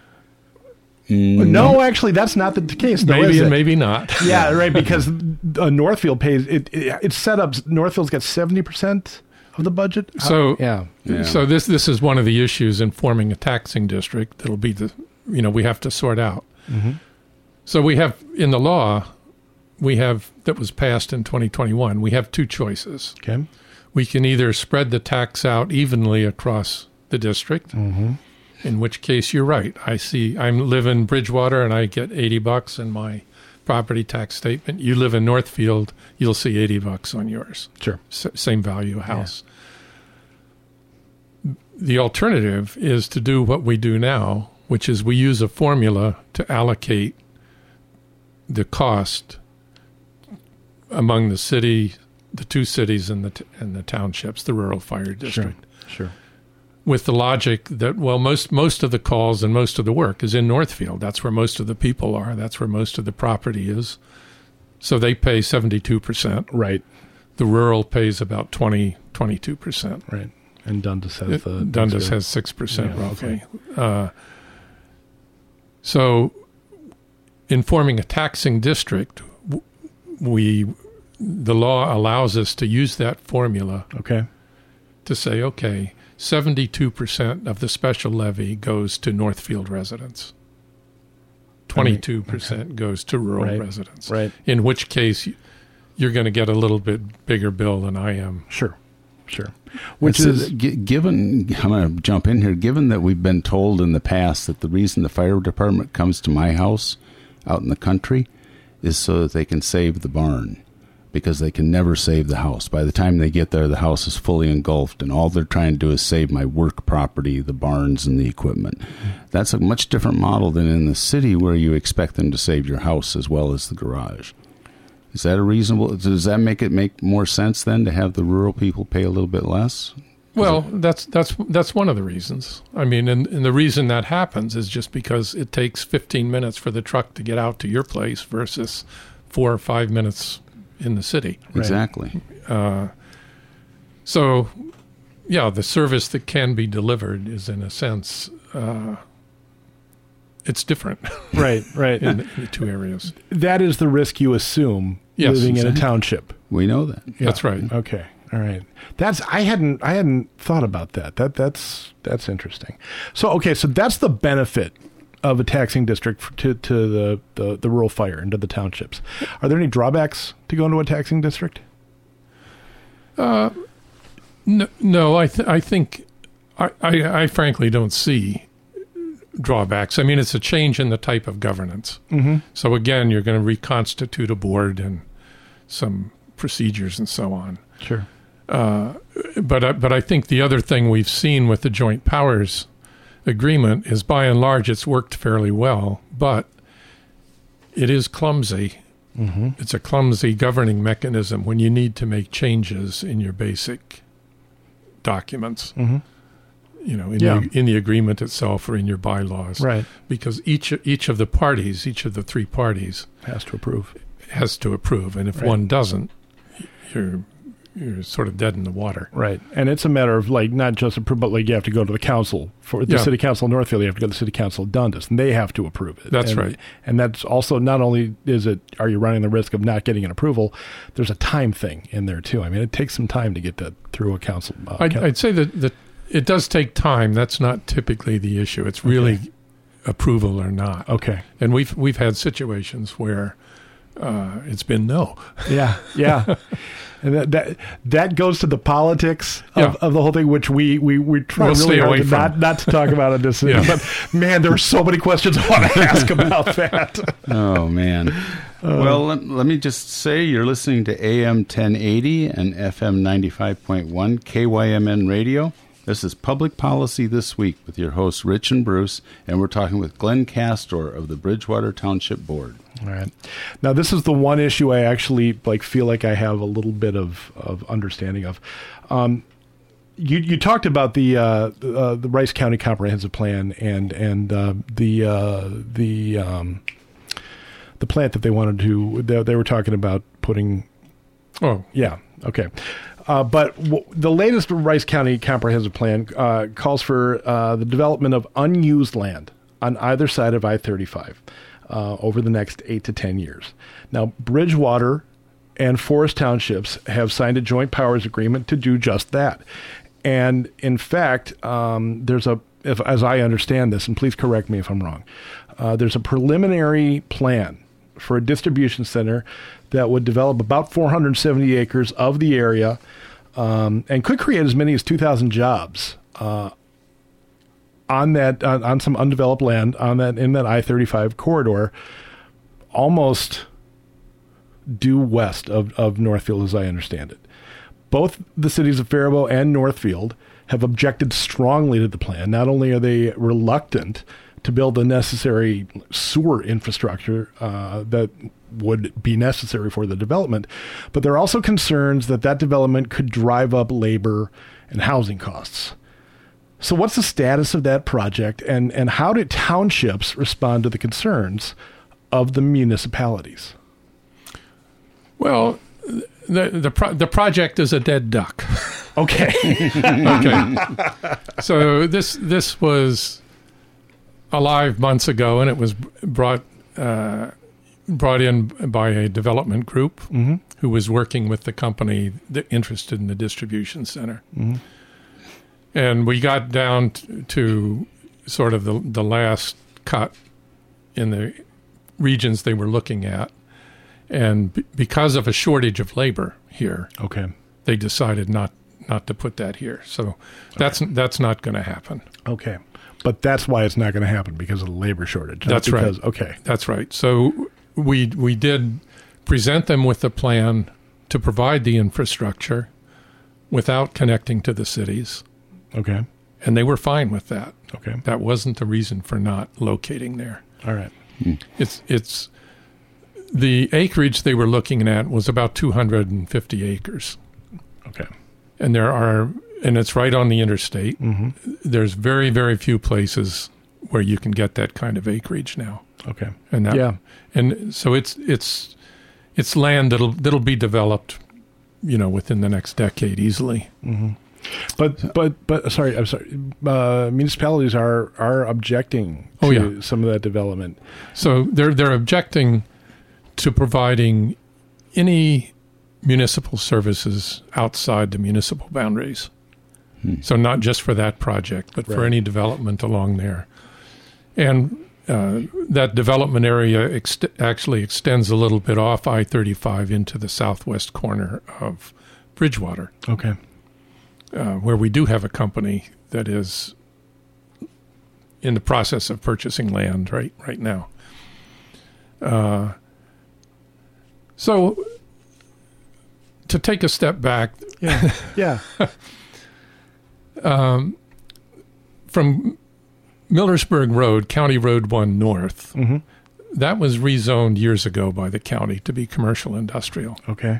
No, actually, that's not the case. Though, maybe and maybe not. Yeah, right. Because Northfield pays it's set up. Northfield's got 70% of the budget. So yeah. So this is one of the issues in forming a taxing district. That'll be we have to sort out. So we have, in the law, that was passed in 2021, we have two choices. Okay. We can either spread the tax out evenly across the district, in which case you're right. I live in Bridgewater and I get $80 in my property tax statement. You live in Northfield, you'll see $80 on yours. Sure. Same value house. Yeah. The alternative is to do what we do now, which is we use a formula to allocate the cost among the city, the two cities and the townships, the rural fire district. Sure. With the logic that, well, most of the calls and most of the work is in Northfield. That's where most of the people are. That's where most of the property is. So they pay 72%. Right. The rural pays about 22%. Right. And Dundas has Dundas has 6%, yeah, roughly. So in forming a taxing district, the law allows us to use that formula to say, okay, 72% of the special levy goes to Northfield residents. 22% goes to rural residents. Right. In which case, you're going to get a little bit bigger bill than I am. Sure. Which is, given, I'm going to jump in here, given that we've been told in the past that the reason the fire department comes to my house out in the country is so that they can save the barn, because they can never save the house. By the time they get there, the house is fully engulfed, and all they're trying to do is save my work property, the barns and the equipment. That's a much different model than in the city, where you expect them to save your house as well as the garage. Is that a reasonable? Does that make more sense then to have the rural people pay a little bit less? Well, that's one of the reasons. I mean, and the reason that happens is just because it takes 15 minutes for the truck to get out to your place versus 4 or 5 minutes in the city. Exactly. So, yeah, the service that can be delivered is, in a sense, it's different. Right. in the two areas. That is the risk you assume living in a township. We know that. Yeah. That's right. Okay. All right. I hadn't thought about that. That's interesting. So that's the benefit of a taxing district to the rural fire and to the townships. Are there any drawbacks to go into a taxing district? No. I think I frankly don't see drawbacks. I mean, it's a change in the type of governance. So again, you're going to reconstitute a board and some procedures and so on. Sure. But I think the other thing we've seen with the Joint Powers Agreement is, by and large, it's worked fairly well, but it is clumsy. It's a clumsy governing mechanism when you need to make changes in your basic documents. In the agreement itself or in your bylaws. Right. Because each of the three parties has to approve. And if one doesn't, you're sort of dead in the water. Right. And it's a matter of, like, not just approve, but like you have to go to the council. For the city council of Northfield, you have to go to the city council of Dundas, and they have to approve it. That's right. And that's also, not only are you running the risk of not getting an approval, there's a time thing in there too. I mean, it takes some time to get that through a council. I'd say that it does take time. That's not typically the issue. It's really approval or not. Okay. And we've had situations where it's been no. Yeah. And that goes to the politics of the whole thing, which we try really hard not to talk about in this. But man, there are so many questions I want to ask about that. Oh man. Well, let me just say you're listening to AM 1080 and FM 95.1 KYMN Radio. This is Public Policy This Week with your hosts, Rich and Bruce, and we're talking with Glenn Castor of the Bridgewater Township Board. All right. Now, this is the one issue I actually feel like I have a little bit of understanding of. You talked about the Rice County Comprehensive Plan and the plant that they wanted to. They were talking about putting. Oh, yeah. Okay. But the latest Rice County Comprehensive Plan calls for the development of unused land on either side of I-35 over the next 8 to 10 years. Now, Bridgewater and Forest Townships have signed a joint powers agreement to do just that. And in fact, there's as I understand this, and please correct me if I'm wrong, there's a preliminary plan for a distribution center that would develop about 470 acres of the area and could create as many as 2,000 jobs on some undeveloped land in that I-35 corridor, almost due west of Northfield, as I understand it. Both the cities of Faribault and Northfield have objected strongly to the plan. Not only are they reluctant to build the necessary sewer infrastructure that would be necessary for the development, but there are also concerns that development could drive up labor and housing costs. So what's the status of that project, and how did townships respond to the concerns of the municipalities? Well, the project is a dead duck. Okay. Okay. So this was alive months ago, and it was brought in by a development group who was working with the company that interested in the distribution center. Mm-hmm. And we got down to sort of the last cut in the regions they were looking at. And because of a shortage of labor here, they decided not to put that here. So that's not going to happen. Okay. But that's why it's not going to happen, because of the labor shortage. That's right. Okay. That's right. So we did present them with a plan to provide the infrastructure without connecting to the cities. Okay. And they were fine with that. Okay. That wasn't the reason for not locating there. All right. It's the acreage they were looking at was about 250 acres. Okay. And it's right on the interstate. Mm-hmm. There's very, very few places where you can get that kind of acreage now. Okay. And so it's land that'll be developed, within the next decade easily. Mm-hmm. But sorry, I'm sorry. Municipalities are objecting to some of that development. So they're objecting to providing any municipal services outside the municipal boundaries. So not just for that project, but for any development along there. And that development area actually extends a little bit off I-35 into the southwest corner of Bridgewater. Okay. Where we do have a company that is in the process of purchasing land right now. So to take a step back, from Millersburg Road, County Road 1 North, that was rezoned years ago by the county to be commercial industrial. Okay.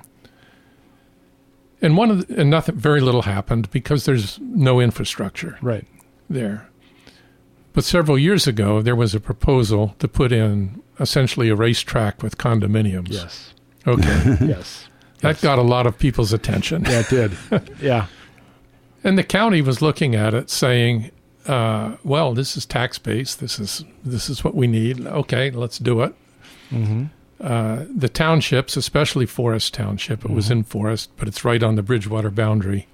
And very little happened because there's no infrastructure there. But several years ago, there was a proposal to put in essentially a racetrack with condominiums. Yes. Okay. Yes. That got a lot of people's attention. Yeah, it did. Yeah. And the county was looking at it saying, well, this is tax base. This is what we need. Okay, let's do it. Mm-hmm. The townships, especially Forest Township, it was in Forest, but it's right on the Bridgewater boundary.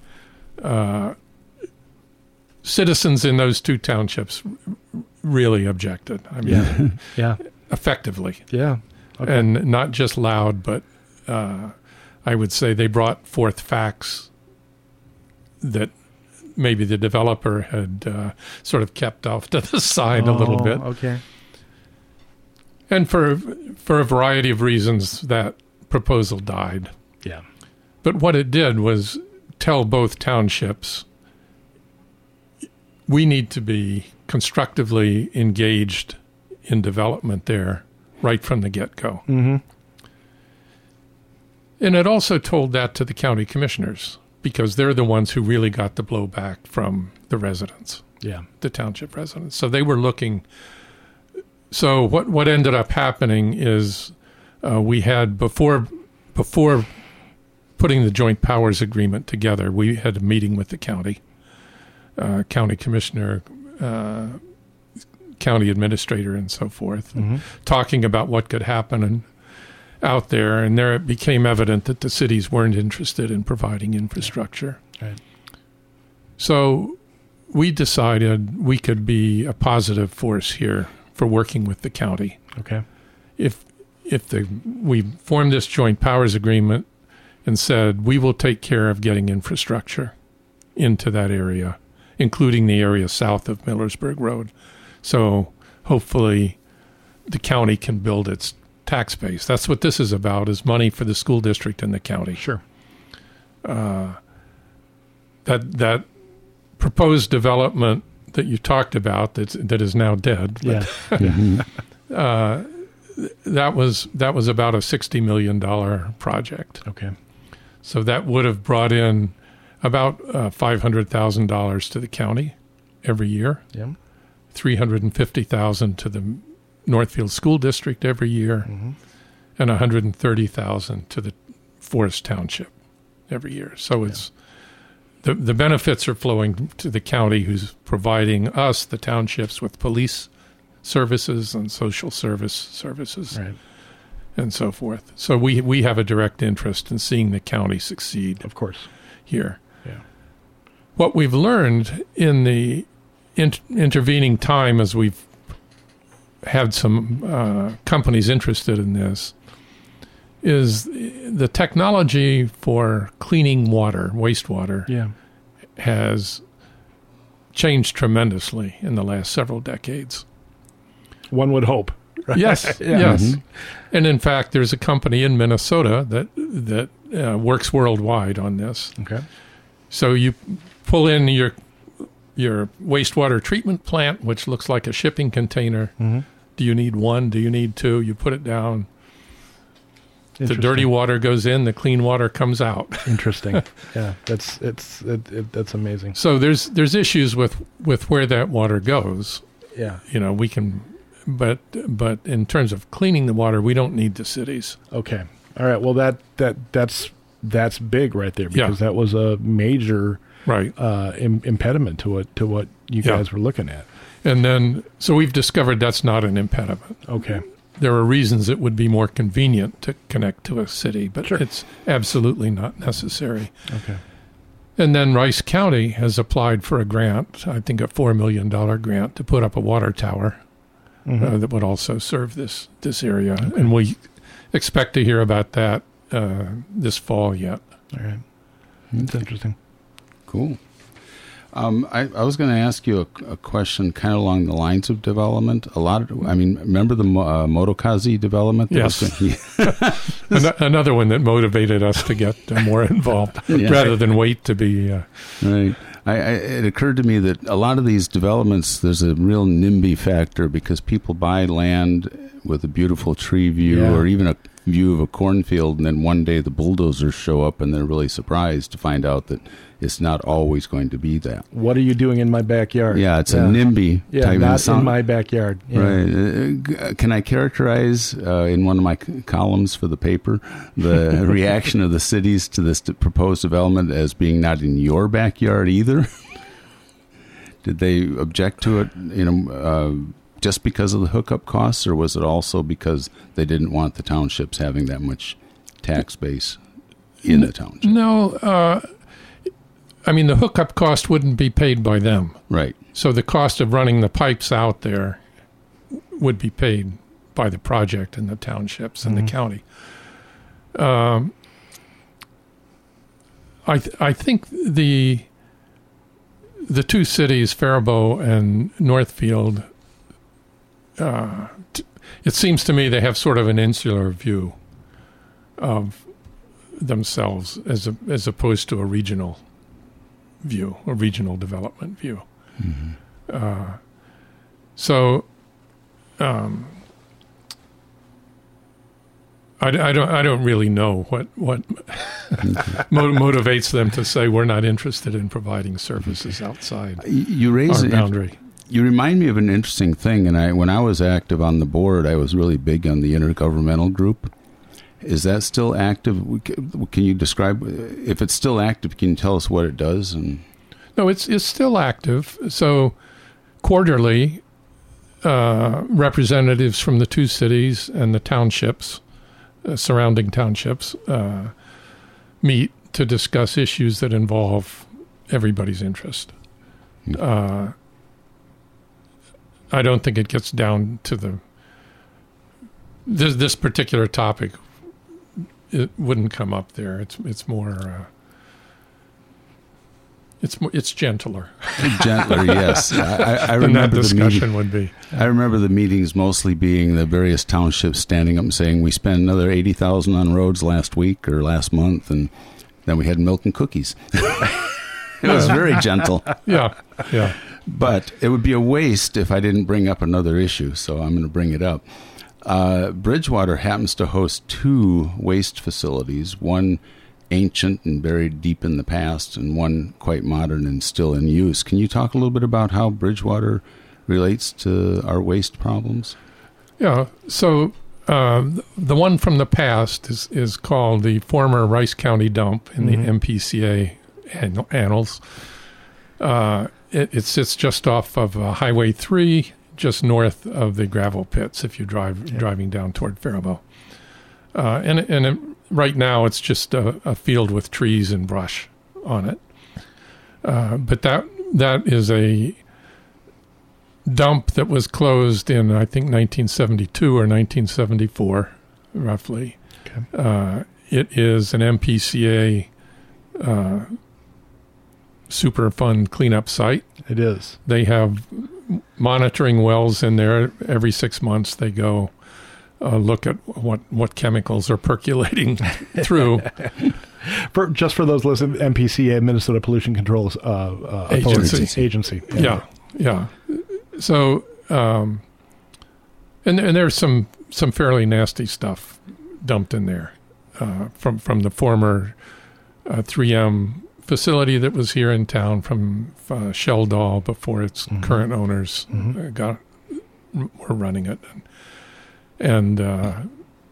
Citizens in those two townships really objected. I mean, effectively. Yeah. Okay. And not just loud, but I would say they brought forth facts that maybe the developer had sort of kept off to the side a little bit. Okay. And for a variety of reasons, that proposal died. Yeah. But what it did was tell both townships, we need to be constructively engaged in development there right from the get-go. Mm-hmm. And it also told that to the county commissioners, because they're the ones who really got the blowback from the residents, the township residents. So they were looking. So what ended up happening is we had, before putting the joint powers agreement together, we had a meeting with the county commissioner, county administrator, and so forth, talking about what could happen out there. And there it became evident that the cities weren't interested in providing infrastructure. Right. So we decided we could be a positive force here for working with the county. Okay. If we formed this joint powers agreement and said we will take care of getting infrastructure into that area, including the area south of Millersburg Road. So hopefully the county can build its tax base. That's what this is about, is money for the school district and the county. Sure. That proposed development that you talked about that is now dead. Yeah. That was about a $60 million project. Okay. So that would have brought in about $500,000 to the county every year. Yeah. $350,000 to the Northfield School District every year, and $130,000 to the Forest Township every year. So it's the benefits are flowing to the county, who's providing us, the townships, with police services and social services, Right. and so forth. So we have a direct interest in seeing the county succeed Of course. here. Yeah. What we've learned in the intervening time, as we've had some companies interested in this, is the technology for cleaning water, wastewater, Yeah. has changed tremendously in the last several decades. One would hope. Yes, Yeah. yes. And in fact, there's a company in Minnesota that works worldwide on this. Okay. So you pull in your wastewater treatment plant, which looks like a shipping container. Do you need one? Do you need two? You put it down. The dirty water goes in, the clean water comes out. Interesting. Yeah, that's amazing. So there's issues with where that water goes. Yeah. We can, but in terms of cleaning the water, we don't need the cities. Okay. All right. Well, that's big right there, because Yeah. that was a major Right. impediment to what you Yeah. guys were looking at. And then, so we've discovered that's not an impediment. Okay. There are reasons it would be more convenient to connect to a city, but Sure. it's absolutely not necessary. Okay. And then Rice County has applied for a grant, I think a $4 million grant, to put up a water tower that would also serve this area. Okay. And we expect to hear about that this fall yet. All right. That's interesting. Cool. I was going to ask you a question kind of along the lines of development. Remember the Motokazi development? Yes. Another one that motivated us to get more involved rather than wait to be... Right. It occurred to me that a lot of these developments, there's a real NIMBY factor, because people buy land with a beautiful tree view or even a view of a cornfield, and then one day the bulldozers show up and they're really surprised to find out that it's not always going to be that. What are you doing in my backyard? Yeah, it's a NIMBY type. Not in my backyard. Yeah. Right. Can I characterize in one of my columns for the paper the reaction of the cities to this proposed development as being not in your backyard either? Did they object to it, just because of the hookup costs, or was it also because they didn't want the townships having that much tax base in the township? No, the hookup cost wouldn't be paid by them. Right. So the cost of running the pipes out there would be paid by the project and the townships and the county. I think the two cities, Faribault and Northfield, it seems to me they have sort of an insular view of themselves as opposed to a regional view, a regional development view. I don't really know what motivates them to say we're not interested in providing services outside our boundary. You remind me of an interesting thing, and when I was active on the board, I was really big on the intergovernmental group. Is that still active? Can you describe, if it's still active, can you tell us what it does? No, it's still active. So quarterly, representatives from the two cities and the townships, surrounding townships, meet to discuss issues that involve everybody's interest. I don't think it gets down to this particular topic. It wouldn't come up there. It's more. It's gentler. Gentler, yes. I than that remember discussion would be. I remember the meetings mostly being the various townships standing up and saying, we spent another $80,000 on roads last week or last month, and then we had milk and cookies. It was very gentle. Yeah. But it would be a waste if I didn't bring up another issue, so I'm going to bring it up. Bridgewater happens to host 2 waste facilities, one ancient and buried deep in the past, and one quite modern and still in use. Can you talk a little bit about how Bridgewater relates to our waste problems? Yeah. So the one from the past is called the former Rice County dump in the MPCA annals. It sits just off of Highway 3, just north of the gravel pits if you're driving down toward Faribault. Right now it's just a field with trees and brush on it. But that is a dump that was closed in, I think, 1972 or 1974, roughly. Okay. It is an MPCA Superfund cleanup site. It is. They have monitoring wells in there. Every 6 months they go look at what chemicals are percolating through. Just for those listening, MPCA, Minnesota Pollution Control Agency. Yeah. So, and there's some fairly nasty stuff dumped in there from the former 3M facility that was here in town from Sheldall before its current owners were running it, and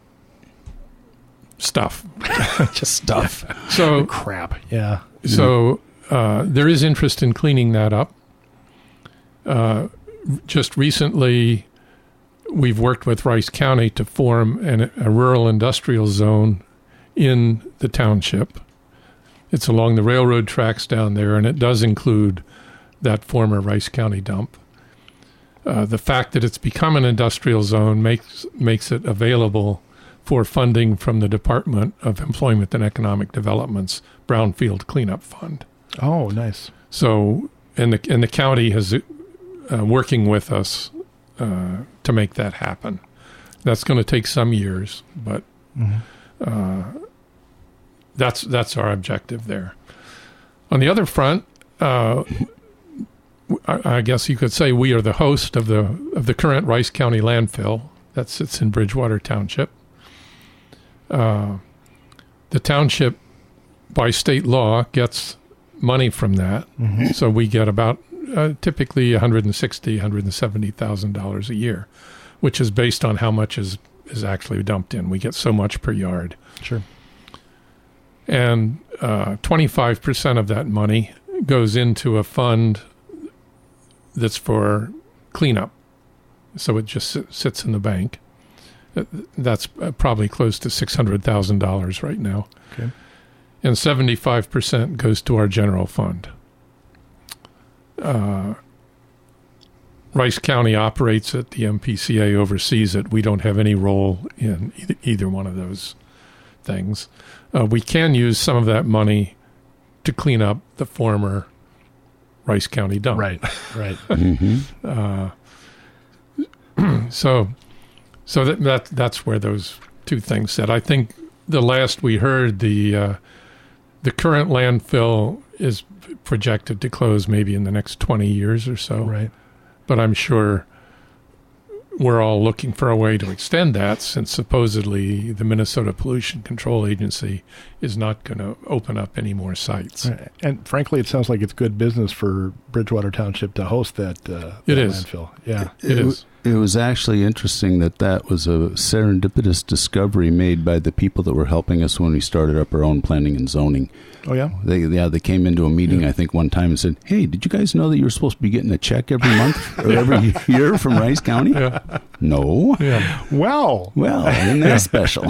stuff, just stuff. So crap. Yeah. So there is interest in cleaning that up. Just recently, we've worked with Rice County to form a rural industrial zone in the township. It's along the railroad tracks down there, and it does include that former Rice County dump. The fact that it's become an industrial zone makes it available for funding from the Department of Employment and Economic Development's Brownfield Cleanup Fund. Oh, nice. So, and the county has working with us to make that happen. That's going to take some years, but that's our objective there. On the other front, I guess you could say we are the host of the current Rice County landfill that sits in Bridgewater Township. The township, by state law, gets money from that, so we get about typically $160,000, $170,000 a year, which is based on how much is actually dumped in. We get so much per yard. Sure. And 25% of that money goes into a fund that's for cleanup. So it just sits in the bank. That's probably close to $600,000 right now. Okay. And 75% goes to our general fund. Rice County operates it. The MPCA oversees it. We don't have any role in either one of those things. We can use some of that money to clean up the former Rice County dump. Right. So that's where those two things sit. I think the last we heard, the current landfill is projected to close maybe in the next 20 years or so. Right. But I'm sure we're all looking for a way to extend that, since supposedly the Minnesota Pollution Control Agency is not going to open up any more sites. Right. And frankly, it sounds like it's good business for Bridgewater Township to host that landfill. Yeah, it is. It was actually interesting that was a serendipitous discovery made by the people that were helping us when we started up our own planning and zoning. Oh, yeah? They came into a meeting, I think, one time and said, "Hey, did you guys know that you were supposed to be getting a check every month or every year from Rice County?" Yeah. No. Yeah. Well, isn't that special?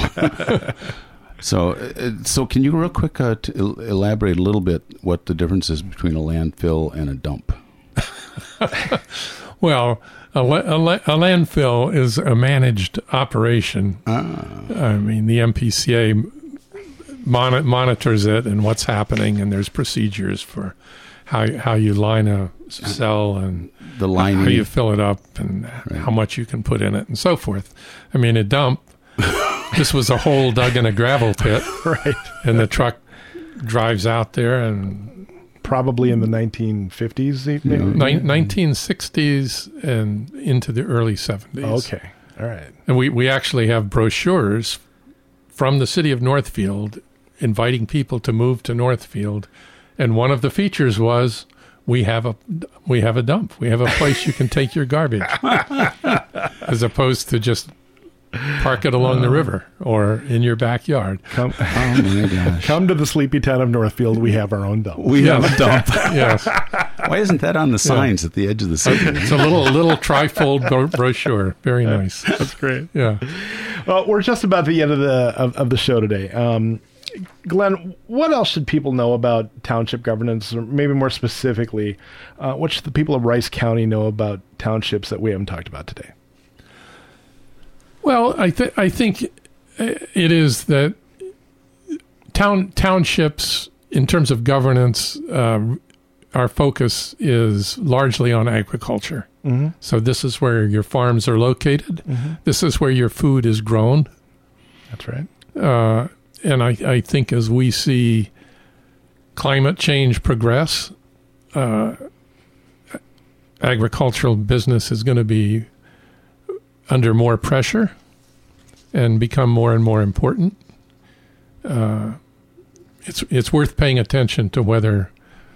So can you real quick elaborate a little bit what the difference is between a landfill and a dump? Well, a landfill is a managed operation. I mean, the MPCA monitors it and what's happening, and there's procedures for how you line a cell and the lining, how you fill it up, and how much you can put in it, and so forth. I mean, a dump. This was a hole dug in a gravel pit, Right. and the truck drives out there, and Probably in the 1950s, maybe? 1960s and into the early 70s. Okay. All right. And we actually have brochures from the city of Northfield inviting people to move to Northfield, and one of the features was we have a dump. We have a place you can take your garbage, as opposed to just park it along the river or in your backyard. Oh my gosh! Come to the sleepy town of Northfield. We have our own dump. We have a dump. Yes, Why isn't that on the signs at the edge of the city? it's a little trifold brochure. Very nice. That's great. Yeah. Well, we're just about the end of the show today. Glenn, what else should people know about township governance, or maybe more specifically, what should the people of Rice County know about townships that we haven't talked about today? Well, I think it is that townships, in terms of governance, our focus is largely on agriculture. Mm-hmm. So this is where your farms are located. Mm-hmm. This is where your food is grown. That's right. And I think as we see climate change progress, agricultural business is going to be under more pressure and become more and more important. It's worth paying attention to whether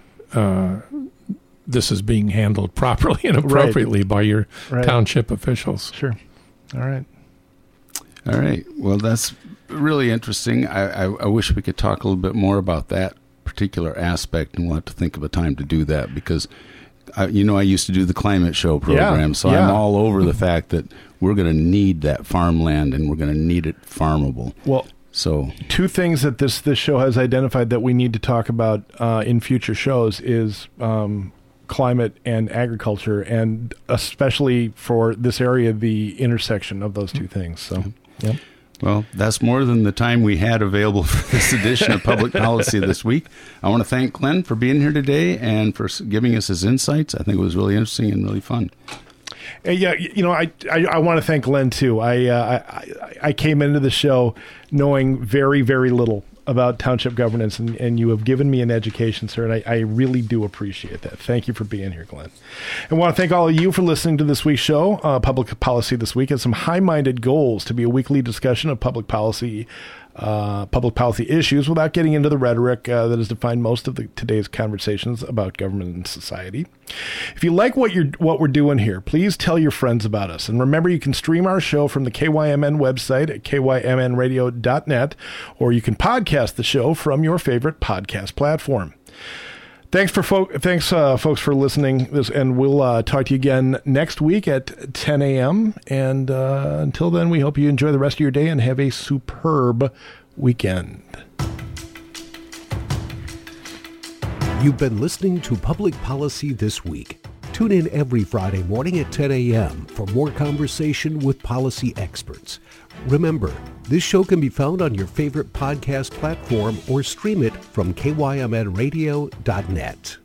this is being handled properly and appropriately by your township officials. Sure. All right. Well, that's really interesting. I wish we could talk a little bit more about that particular aspect, and we'll have to think of a time to do that, because I used to do the climate show program, so I'm all over the fact that we're going to need that farmland, and we're going to need it farmable. Well, so two things that this show has identified that we need to talk about in future shows is climate and agriculture, and especially for this area, the intersection of those two things. So, yeah. Well, that's more than the time we had available for this edition of Public Policy this week. I want to thank Glenn for being here today and for giving us his insights. I think it was really interesting and really fun. Yeah, I want to thank Glenn too. I came into the show knowing very, very little about township governance, and you have given me an education, sir, and I really do appreciate that. Thank you for being here, Glenn. I want to thank all of you for listening to this week's show. Public Policy This Week has some high-minded goals to be a weekly discussion of public policy issues without getting into the rhetoric that has defined most of today's conversations about government and society. If you like what we're doing here, please tell your friends about us. And remember, you can stream our show from the KYMN website at kymnradio.net, or you can podcast the show from your favorite podcast platform. Thanks, folks, for listening. And we'll talk to you again next week at 10 a.m. And until then, we hope you enjoy the rest of your day and have a superb weekend. You've been listening to Public Policy This Week. Tune in every Friday morning at 10 a.m. for more conversation with policy experts. Remember, this show can be found on your favorite podcast platform or stream it from kymnradio.net.